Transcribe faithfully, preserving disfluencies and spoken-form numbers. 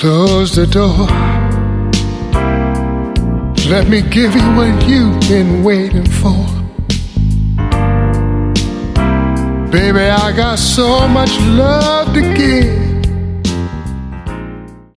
Close the door. Let me give you what you've been waiting for. Baby, I got so much love to give.